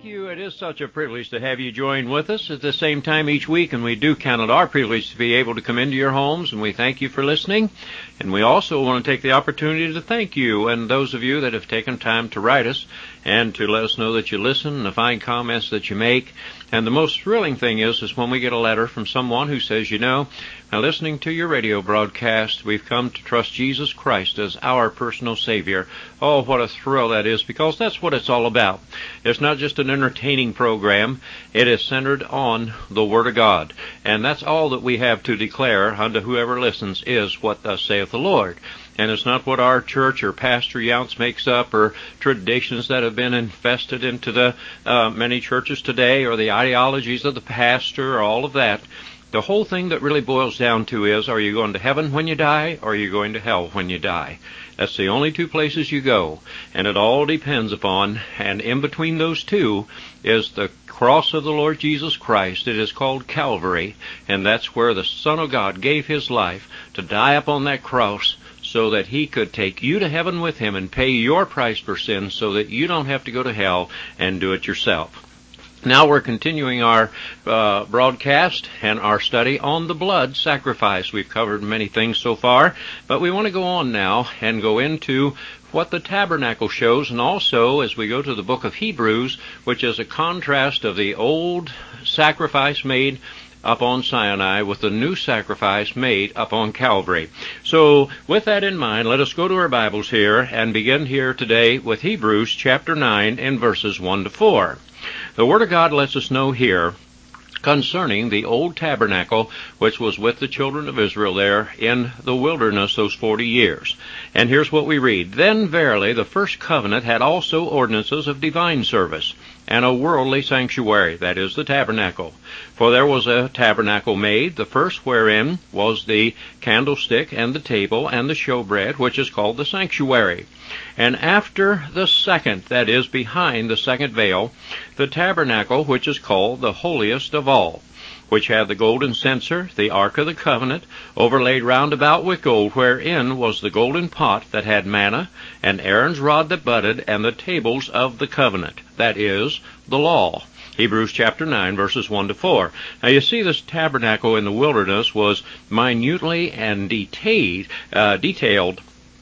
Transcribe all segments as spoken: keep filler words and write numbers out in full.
Thank you. It is such a privilege to have you join with us at the same time each week, and we do count it our privilege to be able to come into your homes, and we thank you for listening. And we also want to take the opportunity to thank you and those of you that have taken time to write us and to let us know that you listen and the fine comments that you make. And the most thrilling thing is, is when we get a letter from someone who says, you know, now listening to your radio broadcast, we've come to trust Jesus Christ as our personal Savior. Oh, what a thrill that is, because that's what it's all about. It's not just an entertaining program. It is centered on the Word of God. And that's all that we have to declare unto whoever listens is what thus saith the Lord. And it's not what our church or pastor Younce makes up, or traditions that have been infested into the uh, many churches today, or the ideologies of the pastor, or all of that. The whole thing that really boils down to is, are you going to heaven when you die, or are you going to hell when you die? That's the only two places you go. And it all depends upon, and in between those two is the cross of the Lord Jesus Christ. It is called Calvary, and that's where the Son of God gave His life to die upon that cross, so that He could take you to heaven with Him and pay your price for sin, so that you don't have to go to hell and do it yourself. Now we're continuing our uh, broadcast and our study on the blood sacrifice. We've covered many things so far, but we want to go on now and go into what the tabernacle shows, and also as we go to the book of Hebrews, which is a contrast of the old sacrifice made up on Sinai with the new sacrifice made up on Calvary. So with that in mind, let us go to our Bibles here and begin here today with Hebrews chapter nine and verses one to four. The Word of God lets us know here concerning the old tabernacle which was with the children of Israel there in the wilderness those forty years. And here's what we read. Then verily the first covenant had also ordinances of divine service, and a worldly sanctuary, that is, the tabernacle. For there was a tabernacle made, the first wherein was the candlestick and the table and the showbread, which is called the sanctuary. And after the second, that is, behind the second veil, the tabernacle which is called the holiest of all, which had the golden censer, the ark of the covenant, overlaid round about with gold, wherein was the golden pot that had manna, and Aaron's rod that budded, and the tables of the covenant, that is, the law. Hebrews chapter nine, verses one to four. Now you see, this tabernacle in the wilderness was minutely and detailed, uh, detailed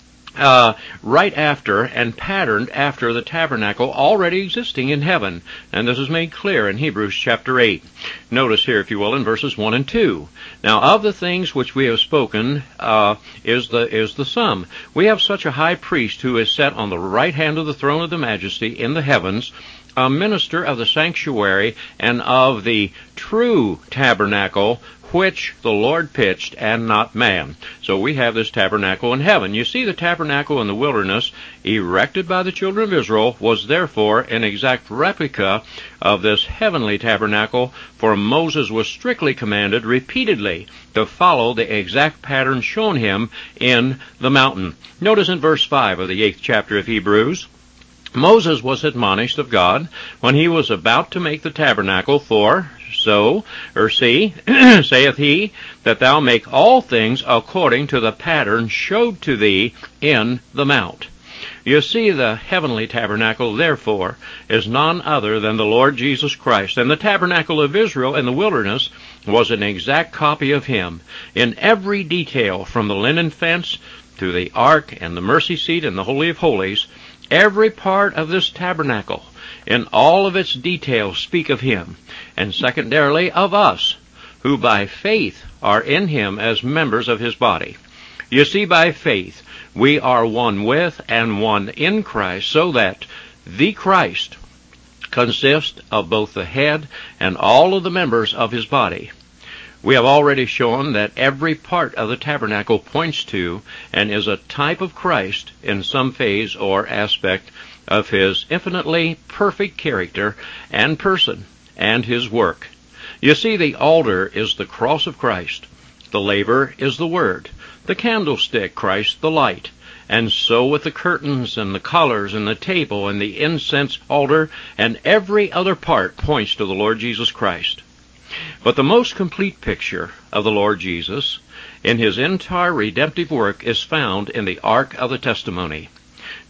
Uh, right after and patterned after the tabernacle already existing in heaven. And this is made clear in Hebrews chapter eight. Notice here, if you will, in verses one and two. Now of the things which we have spoken uh, is the is the sum. We have such a high priest who is set on the right hand of the throne of the majesty in the heavens, a minister of the sanctuary and of the true tabernacle, which the Lord pitched, and not man. So we have this tabernacle in heaven. You see, the tabernacle in the wilderness, erected by the children of Israel, was therefore an exact replica of this heavenly tabernacle, for Moses was strictly commanded repeatedly to follow the exact pattern shown him in the mountain. Notice in verse five of the eighth chapter of Hebrews, Moses was admonished of God when he was about to make the tabernacle, for so, or see, saith he, that thou make all things according to the pattern showed to thee in the mount. You see, the heavenly tabernacle, therefore, is none other than the Lord Jesus Christ, and the tabernacle of Israel in the wilderness was an exact copy of Him, in every detail, from the linen fence to the ark and the mercy seat and the Holy of Holies. Every part of this tabernacle, in all of its details, speak of Him, and secondarily of us, who by faith are in Him as members of His body. You see, by faith we are one with and one in Christ, so that the Christ consists of both the head and all of the members of His body. We have already shown that every part of the tabernacle points to and is a type of Christ in some phase or aspect of His infinitely perfect character and person and His work. You see, the altar is the cross of Christ, the laver is the Word, the candlestick, Christ the light, and so with the curtains and the colors and the table and the incense altar, and every other part points to the Lord Jesus Christ. But the most complete picture of the Lord Jesus in His entire redemptive work is found in the Ark of the Testimony.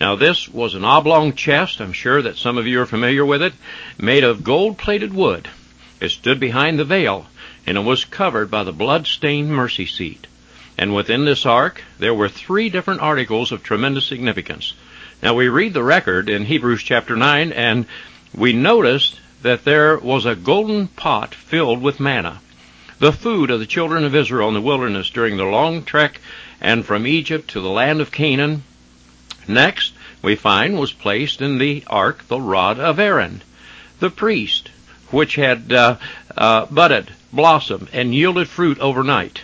Now this was an oblong chest, I'm sure that some of you are familiar with it, made of gold-plated wood. It stood behind the veil, and it was covered by the blood-stained mercy seat. And within this ark, there were three different articles of tremendous significance. Now we read the record in Hebrews chapter nine, and we noticed that there was a golden pot filled with manna, the food of the children of Israel in the wilderness during the long trek and from Egypt to the land of Canaan. Next, we find was placed in the ark the rod of Aaron, the priest, which had uh, uh, budded, blossomed, and yielded fruit overnight,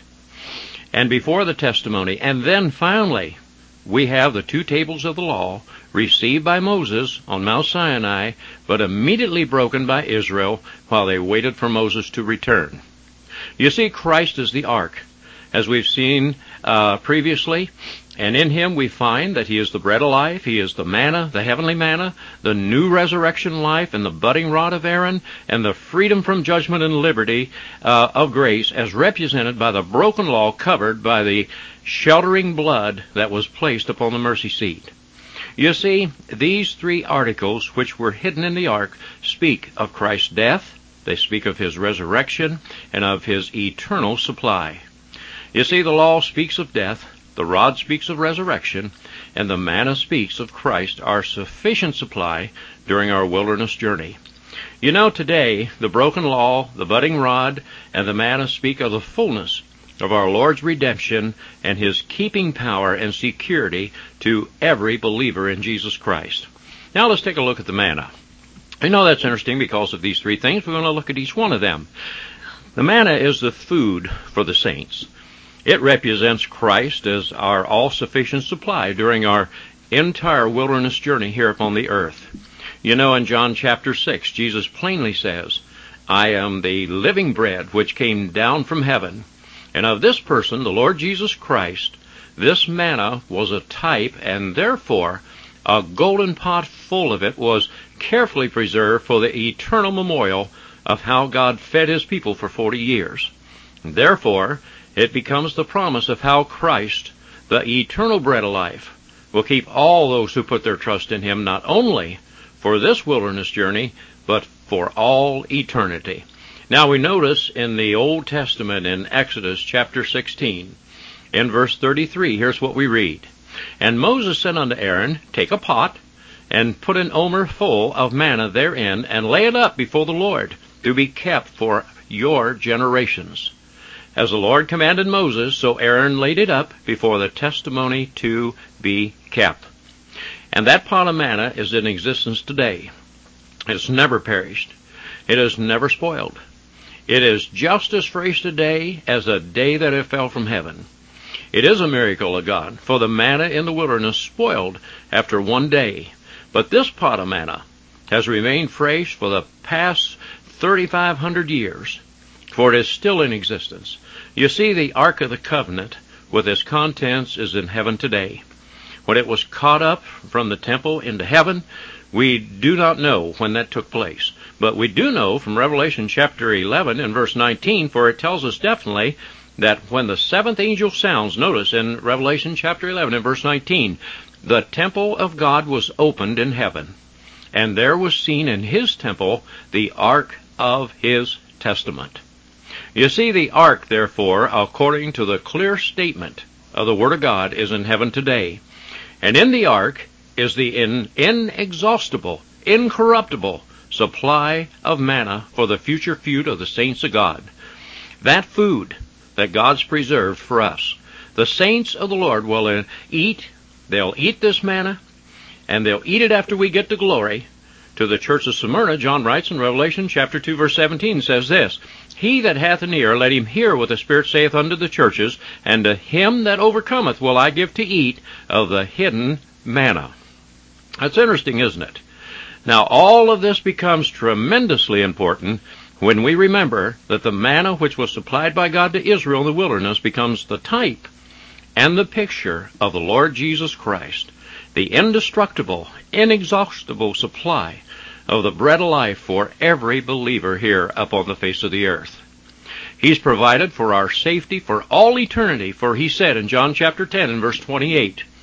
and before the testimony. And then finally, we have the two tables of the law received by Moses on Mount Sinai, but immediately broken by Israel while they waited for Moses to return. You see, Christ is the ark, as we've seen uh, previously, and in him we find that he is the bread of life, he is the manna, the heavenly manna, the new resurrection life, and the budding rod of Aaron, and the freedom from judgment and liberty uh, of grace, as represented by the broken law covered by the sheltering blood that was placed upon the mercy seat. You see, these three articles which were hidden in the ark speak of Christ's death, they speak of his resurrection, and of his eternal supply. You see, the law speaks of death, the rod speaks of resurrection, and the manna speaks of Christ, our sufficient supply during our wilderness journey. You know, today, the broken law, the budding rod, and the manna speak of the fullness of our Lord's redemption and his keeping power and security to every believer in Jesus Christ. Now let's take a look at the manna. I know that's interesting because of these three things. We're going to look at each one of them. The manna is the food for the saints. It represents Christ as our all-sufficient supply during our entire wilderness journey here upon the earth. You know, in John chapter six, Jesus plainly says, I am the living bread which came down from heaven. And of this person, the Lord Jesus Christ, this manna was a type, and therefore a golden pot full of it was carefully preserved for the eternal memorial of how God fed his people for forty years. And therefore, it becomes the promise of how Christ, the eternal bread of life, will keep all those who put their trust in him, not only for this wilderness journey, but for all eternity. Now we notice in the Old Testament in Exodus chapter sixteen, in verse thirty-three, here's what we read. And Moses said unto Aaron, Take a pot, and put an omer full of manna therein, and lay it up before the Lord, to be kept for your generations. As the Lord commanded Moses, so Aaron laid it up before the testimony to be kept. And that pot of manna is in existence today. It's never perished. It is never spoiled. It is just as fresh today as the day that it fell from heaven. It is a miracle of God, for the manna in the wilderness spoiled after one day. But this pot of manna has remained fresh for the past thirty-five hundred years, for it is still in existence. You see, the Ark of the Covenant, with its contents, is in heaven today. When it was caught up from the temple into heaven, we do not know when that took place. But we do know from Revelation chapter eleven and verse nineteen, for it tells us definitely that when the seventh angel sounds, notice in Revelation chapter eleven and verse nineteen, the temple of God was opened in heaven, and there was seen in his temple the ark of his testament. You see, the ark, therefore, according to the clear statement of the Word of God, is in heaven today. And in the ark is the in, inexhaustible, incorruptible supply of manna for the future food of the saints of God. That food that God's preserved for us. The saints of the Lord will eat, they'll eat this manna, and they'll eat it after we get to glory. To the church of Smyrna, John writes in Revelation chapter two, verse seventeen, says this, He that hath an ear, let him hear what the Spirit saith unto the churches, and to him that overcometh will I give to eat of the hidden manna. That's interesting, isn't it? Now, all of this becomes tremendously important when we remember that the manna which was supplied by God to Israel in the wilderness becomes the type and the picture of the Lord Jesus Christ, the indestructible, inexhaustible supply of the bread of life for every believer here upon the face of the earth. He's provided for our safety for all eternity, for he said in John chapter ten and verse twenty-eight,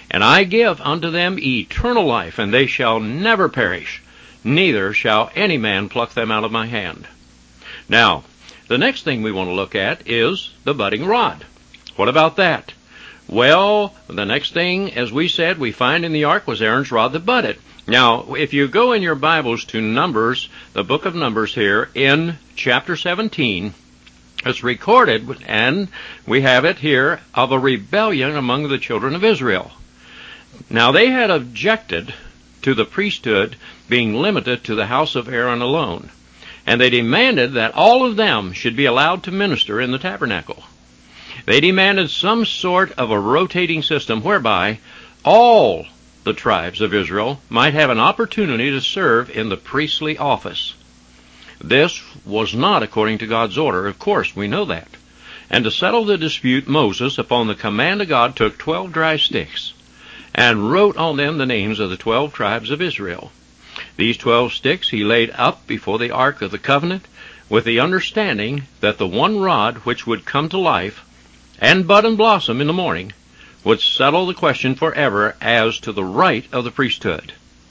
And I give unto them eternal life, and they shall never perish, neither shall any man pluck them out of my hand. Now, the next thing we want to look at is the budding rod. What about that? Well, the next thing, as we said, we find in the ark was Aaron's rod that budded. Now, if you go in your Bibles to Numbers, the book of Numbers here, in chapter seventeen, it's recorded, and we have it here, of a rebellion among the children of Israel. Now, they had objected to the priesthood being limited to the house of Aaron alone, and they demanded that all of them should be allowed to minister in the tabernacle. They demanded some sort of a rotating system whereby all the tribes of Israel might have an opportunity to serve in the priestly office. This was not according to God's order, of course, we know that. And to settle the dispute, Moses, upon the command of God, took twelve dry sticks and wrote on them the names of the twelve tribes of Israel. These twelve sticks he laid up before the ark of the covenant, with the understanding that the one rod which would come to life and bud and blossom in the morning would settle the question forever as to the right of the priesthood.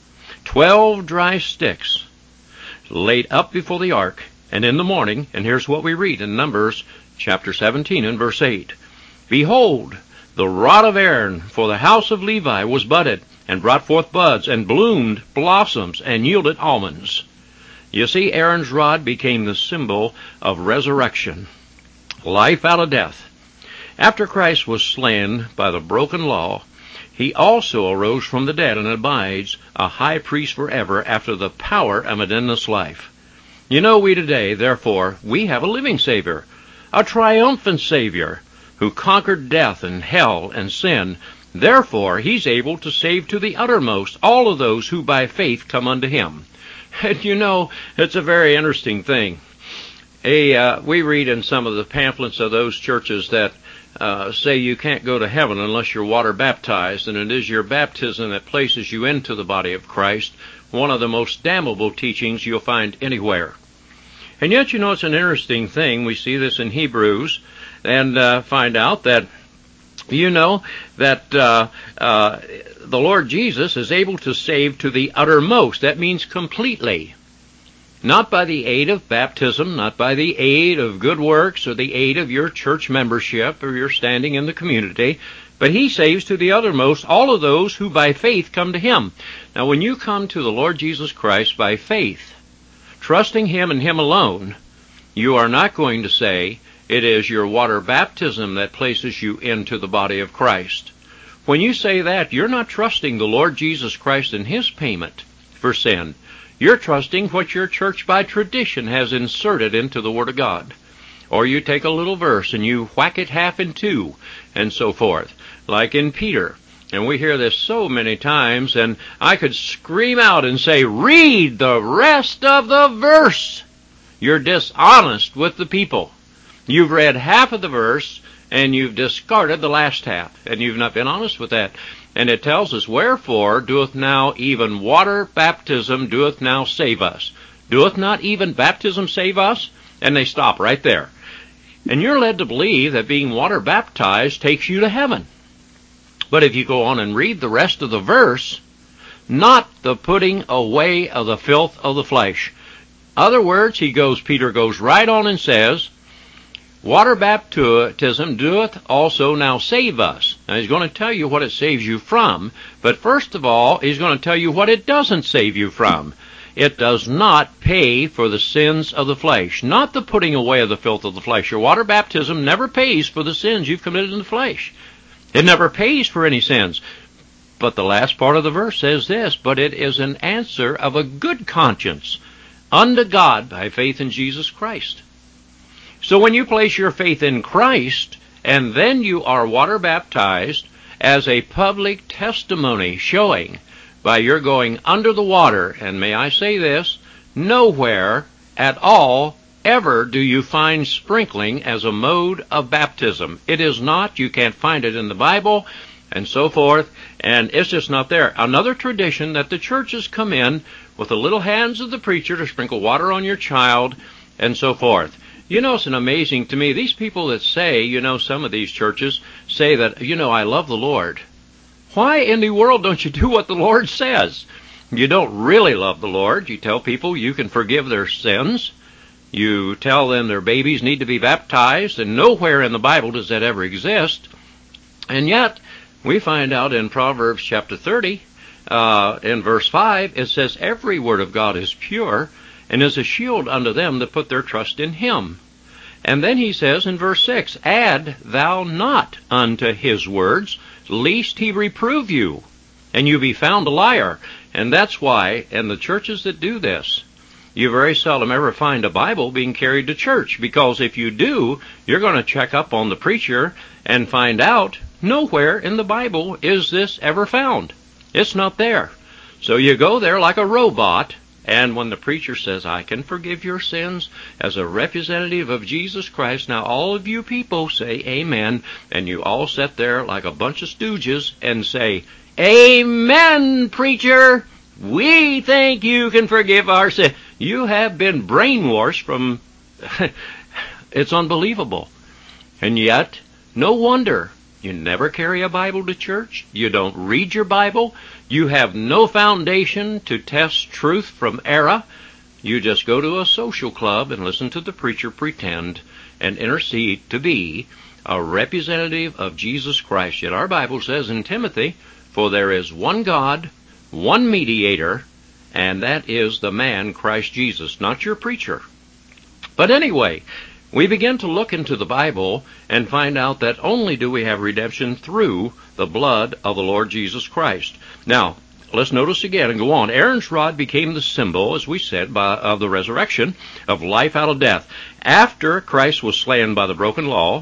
Twelve dry sticks laid up before the ark, and in the morning, and here's what we read in Numbers chapter seventeen and verse eight, Behold, the rod of Aaron for the house of Levi was budded, and brought forth buds, and bloomed blossoms, and yielded almonds. You see, Aaron's rod became the symbol of resurrection, life out of death. After Christ was slain by the broken law, he also arose from the dead and abides a high priest forever after the power of an endless life. You know, we today, therefore, we have a living Savior, a triumphant Savior, who conquered death and hell and sin. Therefore, he's able to save to the uttermost all of those who by faith come unto him. And you know, it's a very interesting thing. A, uh, we read in some of the pamphlets of those churches that Uh, say you can't go to heaven unless you're water baptized, and it is your baptism that places you into the body of Christ, one of the most damnable teachings you'll find anywhere. And yet, you know, it's an interesting thing. We see this in Hebrews, and uh, find out that, you know, that uh, uh, the Lord Jesus is able to save to the uttermost. That means completely. Not by the aid of baptism, not by the aid of good works or the aid of your church membership or your standing in the community, but he saves to the uttermost all of those who by faith come to him. Now, when you come to the Lord Jesus Christ by faith, trusting him and him alone, you are not going to say it is your water baptism that places you into the body of Christ. When you say that, you're not trusting the Lord Jesus Christ and his payment for sin. You're trusting what your church by tradition has inserted into the Word of God. Or you take a little verse and you whack it half in two, and so forth, like in Peter. And we hear this so many times, and I could scream out and say, read the rest of the verse. You're dishonest with the people. You've read half of the verse, and you've discarded the last half, and you've not been honest with that. And it tells us, wherefore doeth now even water baptism doeth now save us. Doeth not even baptism save us? And they stop right there. And you're led to believe that being water baptized takes you to heaven. But if you go on and read the rest of the verse, not the putting away of the filth of the flesh. Other words, he goes, Peter goes right on and says, water baptism doeth also now save us. Now, he's going to tell you what it saves you from, but first of all, he's going to tell you what it doesn't save you from. It does not pay for the sins of the flesh, not the putting away of the filth of the flesh. Your water baptism never pays for the sins you've committed in the flesh. It never pays for any sins. But the last part of the verse says this, but it is an answer of a good conscience unto God by faith in Jesus Christ. So when you place your faith in Christ, and then you are water baptized as a public testimony showing by your going under the water, and may I say this, nowhere at all ever do you find sprinkling as a mode of baptism. It is not, you can't find it in the Bible, and so forth, and it's just not there. Another tradition that the churches come in with the little hands of the preacher to sprinkle water on your child, and so forth. You know, it's an amazing to me, these people that say, you know, some of these churches say that, you know, I love the Lord. Why in the world don't you do what the Lord says? You don't really love the Lord. You tell people you can forgive their sins. You tell them their babies need to be baptized, and nowhere in the Bible does that ever exist. And yet, we find out in Proverbs chapter thirty, uh, in verse five, it says, every word of God is pure, and is a shield unto them that put their trust in him. And then he says in verse six, add thou not unto his words, lest he reprove you, and you be found a liar. And that's why, in the churches that do this, you very seldom ever find a Bible being carried to church, because if you do, you're going to check up on the preacher and find out nowhere in the Bible is this ever found. It's not there. So you go there like a robot, and when the preacher says, I can forgive your sins as a representative of Jesus Christ, now all of you people say amen, and you all sit there like a bunch of stooges and say, amen, preacher! We think you can forgive our sins. You have been brainwashed from... It's unbelievable. And yet, no wonder. You never carry a Bible to church. You don't read your Bible. You have no foundation to test truth from error. You just go to a social club and listen to the preacher pretend and intercede to be a representative of Jesus Christ. Yet our Bible says in Timothy, for there is one God, one mediator, and that is the man Christ Jesus, not your preacher. But anyway, we begin to look into the Bible and find out that only do we have redemption through the blood of the Lord Jesus Christ. Now, let's notice again and go on. Aaron's rod became the symbol, as we said, by, of the resurrection, of life out of death. After Christ was slain by the broken law,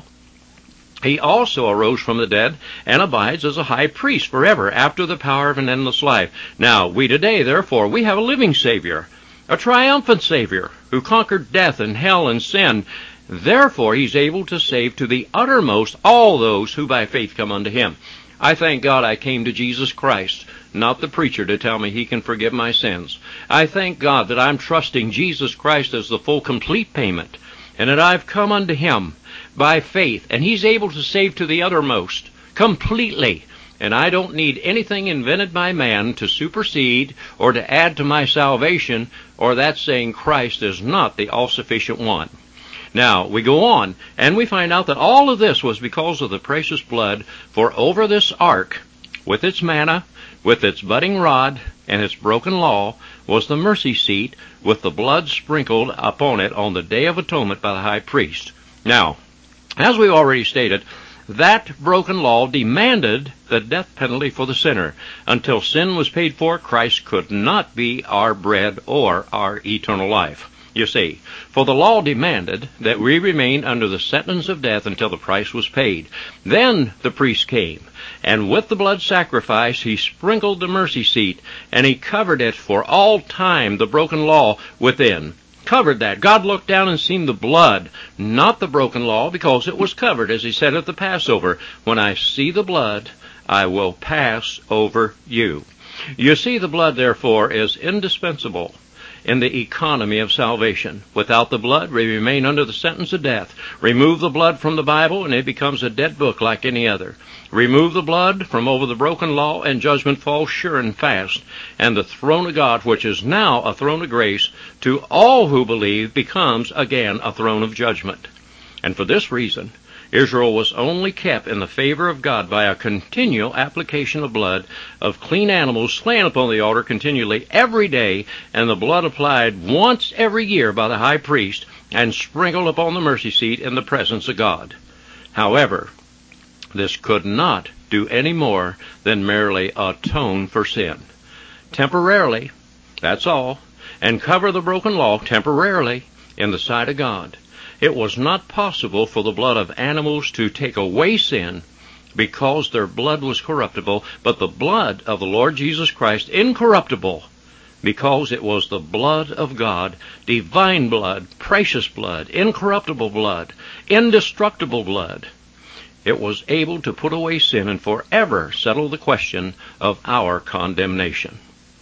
he also arose from the dead and abides as a high priest forever after the power of an endless life. Now, we today, therefore, we have a living Savior, a triumphant Savior who conquered death and hell and sin. Therefore, he's able to save to the uttermost all those who by faith come unto him. I thank God I came to Jesus Christ, not the preacher, to tell me he can forgive my sins. I thank God that I'm trusting Jesus Christ as the full, complete payment, and that I've come unto him by faith, and he's able to save to the uttermost, completely. And I don't need anything invented by man to supersede or to add to my salvation, or that's saying Christ is not the all-sufficient one. Now, we go on, and we find out that all of this was because of the precious blood, for over this ark, with its manna, with its budding rod, and its broken law, was the mercy seat, with the blood sprinkled upon it on the Day of Atonement by the high priest. Now, as we've already stated, that broken law demanded the death penalty for the sinner. Until sin was paid for, Christ could not be our bread or our eternal life. You see, for the law demanded that we remain under the sentence of death until the price was paid. Then the priest came, and with the blood sacrifice he sprinkled the mercy seat, and he covered it for all time, the broken law within. Covered that. God looked down and seen the blood, not the broken law, because it was covered, as he said at the Passover, when I see the blood, I will pass over you. You see, the blood, therefore, is indispensable in the economy of salvation. Without the blood, we remain under the sentence of death. Remove the blood from the Bible, and it becomes a dead book like any other. Remove the blood from over the broken law, and judgment falls sure and fast. And the throne of God, which is now a throne of grace to all who believe, becomes again a throne of judgment. And for this reason, Israel was only kept in the favor of God by a continual application of blood of clean animals slain upon the altar continually every day, and the blood applied once every year by the high priest and sprinkled upon the mercy seat in the presence of God. However, this could not do any more than merely atone for sin. Temporarily, that's all, and cover the broken law temporarily in the sight of God. It was not possible for the blood of animals to take away sin because their blood was corruptible, but the blood of the Lord Jesus Christ incorruptible, because it was the blood of God, divine blood, precious blood, incorruptible blood, indestructible blood. It was able to put away sin and forever settle the question of our condemnation.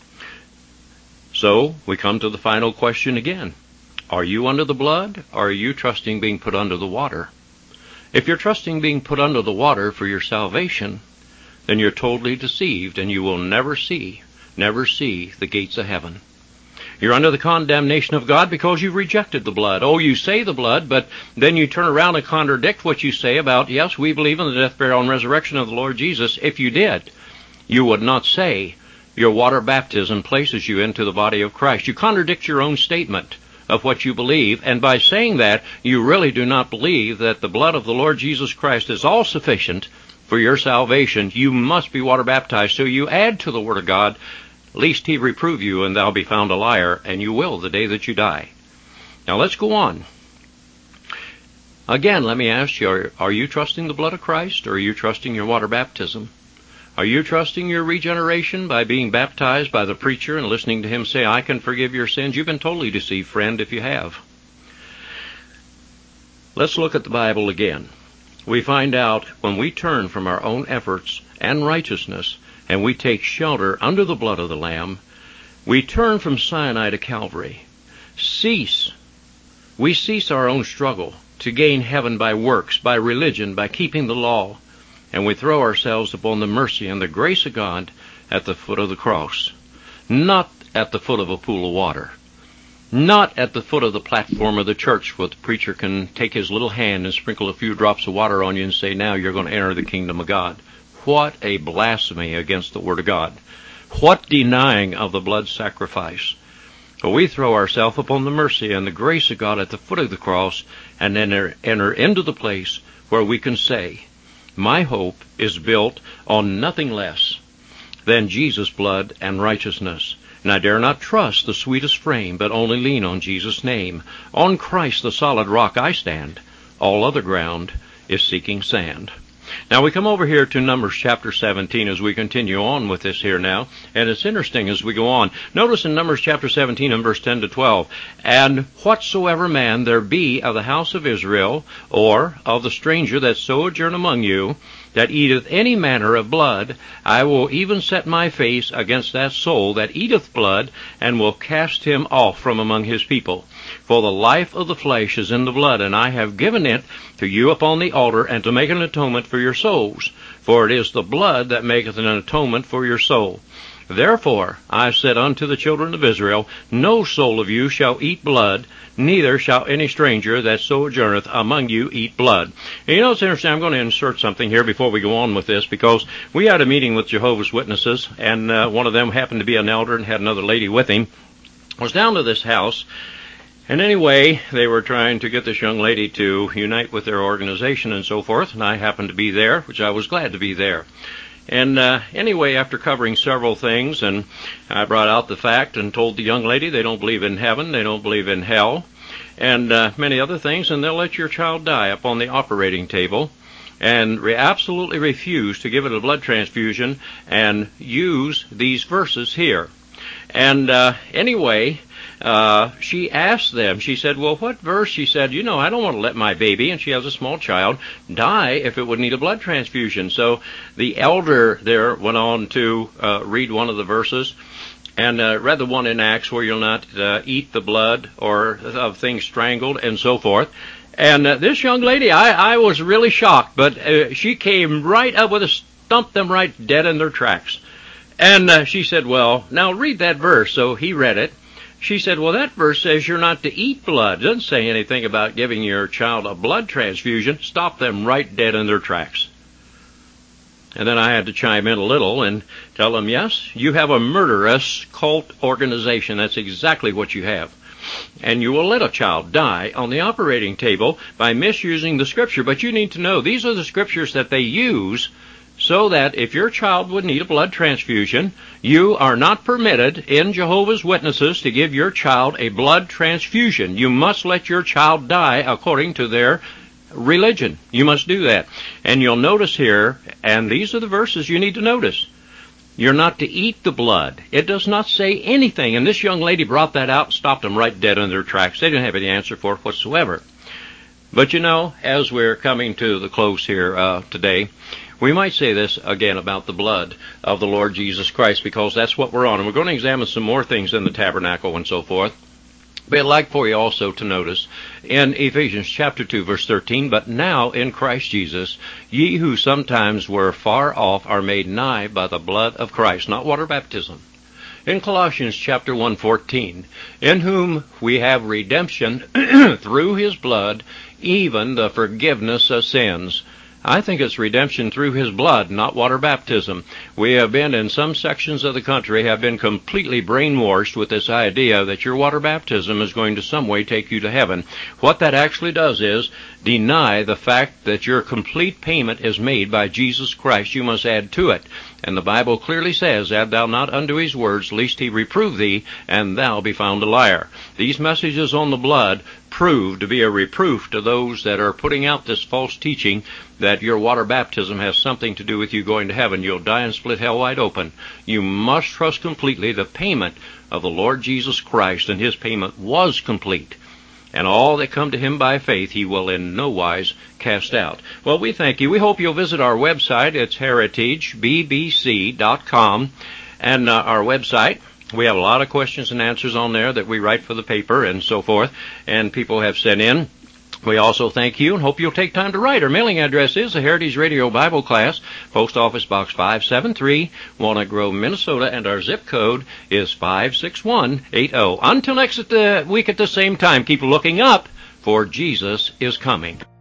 So we come to the final question again. Are you under the blood, or are you trusting being put under the water? If you're trusting being put under the water for your salvation, then you're totally deceived, and you will never see, never see the gates of heaven. You're under the condemnation of God because you've rejected the blood. Oh, you say the blood, but then you turn around and contradict what you say about, yes, we believe in the death, burial, and resurrection of the Lord Jesus. If you did, you would not say your water baptism places you into the body of Christ. You contradict your own statement of what you believe, and by saying that, you really do not believe that the blood of the Lord Jesus Christ is all sufficient for your salvation. You must be water baptized. So you add to the Word of God, lest he reprove you, and thou be found a liar, and you will the day that you die. Now let's go on. Again, let me ask you, are, are you trusting the blood of Christ, or are you trusting your water baptism? Are you trusting your regeneration by being baptized by the preacher and listening to him say, I can forgive your sins? You've been totally deceived, friend, if you have. Let's look at the Bible again. We find out when we turn from our own efforts and righteousness, and we take shelter under the blood of the Lamb, we turn from Sinai to Calvary. Cease. We cease our own struggle to gain heaven by works, by religion, by keeping the law, and we throw ourselves upon the mercy and the grace of God at the foot of the cross. Not at the foot of a pool of water. Not at the foot of the platform of the church where the preacher can take his little hand and sprinkle a few drops of water on you and say, now you're going to enter the kingdom of God. What a blasphemy against the Word of God. What denying of the blood sacrifice. But we throw ourselves upon the mercy and the grace of God at the foot of the cross and then enter, enter into the place where we can say, my hope is built on nothing less than Jesus' blood and righteousness. And I dare not trust the sweetest frame, but only lean on Jesus' name. On Christ the solid rock I stand. All other ground is seeking sand. Now we come over here to Numbers chapter seventeen as we continue on with this here now. And it's interesting as we go on. Notice in Numbers chapter seventeen and verse ten to twelve, and whatsoever man there be of the house of Israel, or of the stranger that sojourn among you, that eateth any manner of blood, I will even set my face against that soul that eateth blood, and will cast him off from among his people. For the life of the flesh is in the blood, and I have given it to you upon the altar, and to make an atonement for your souls. For it is the blood that maketh an atonement for your soul. Therefore I said unto the children of Israel, no soul of you shall eat blood, neither shall any stranger that sojourneth among you eat blood. And you know, it's interesting, I'm going to insert something here before we go on with this, because we had a meeting with Jehovah's Witnesses, and uh, one of them happened to be an elder and had another lady with him, was down to this house. And anyway, they were trying to get this young lady to unite with their organization and so forth, and I happened to be there, which I was glad to be there. And uh, anyway, after covering several things, and I brought out the fact and told the young lady they don't believe in heaven, they don't believe in hell, and uh, many other things, and they'll let your child die up on the operating table, and re- absolutely refuse to give it a blood transfusion and use these verses here. And uh, anyway, uh, she asked them, she said, well, what verse? She said, you know, I don't want to let my baby, and she has a small child, die if it would need a blood transfusion. So the elder there went on to uh, read one of the verses, and uh, read the one in Acts where you'll not uh, eat the blood or of things strangled and so forth. And uh, this young lady, I, I was really shocked, but uh, she came right up with a stumped them right dead in their tracks. And uh, she said, well, now read that verse. So he read it. She said, well, that verse says you're not to eat blood. It doesn't say anything about giving your child a blood transfusion. Stop them right dead in their tracks. And then I had to chime in a little and tell them, yes, you have a murderous cult organization. That's exactly what you have. And you will let a child die on the operating table by misusing the Scripture. But you need to know these are the Scriptures that they use so that if your child would need a blood transfusion, you are not permitted in Jehovah's Witnesses to give your child a blood transfusion. You must let your child die according to their religion. You must do that. And you'll notice here, and these are the verses you need to notice, you're not to eat the blood. It does not say anything. And this young lady brought that out and stopped them right dead in their tracks. They didn't have any answer for it whatsoever. But you know, as we're coming to the close here uh, today, we might say this again about the blood of the Lord Jesus Christ, because that's what we're on. And we're going to examine some more things in the tabernacle and so forth. But I'd like for you also to notice, in Ephesians chapter two, verse thirteen, but now in Christ Jesus, ye who sometimes were far off are made nigh by the blood of Christ, not water baptism. In Colossians chapter one, fourteen, in whom we have redemption through his blood, even the forgiveness of sins. I think it's redemption through his blood, not water baptism. We have been, in some sections of the country, have been completely brainwashed with this idea that your water baptism is going to some way take you to heaven. What that actually does is deny the fact that your complete payment is made by Jesus Christ. You must add to it. And the Bible clearly says, add thou not unto his words, lest he reprove thee, and thou be found a liar. These messages on the blood prove to be a reproof to those that are putting out this false teaching that your water baptism has something to do with you going to heaven. You'll die and split hell wide open. You must trust completely the payment of the Lord Jesus Christ, and his payment was complete. And all that come to him by faith he will in no wise cast out. Well, we thank you. We hope you'll visit our website. It's heritage b b c dot com. And uh, our website, we have a lot of questions and answers on there that we write for the paper and so forth, and people have sent in. We also thank you and hope you'll take time to write. Our mailing address is the Heritage Radio Bible Class, Post Office Box five seven three, Walnut Grove, Minnesota, and our zip code is five six one eight zero. Until next at the week at the same time, keep looking up, for Jesus is coming.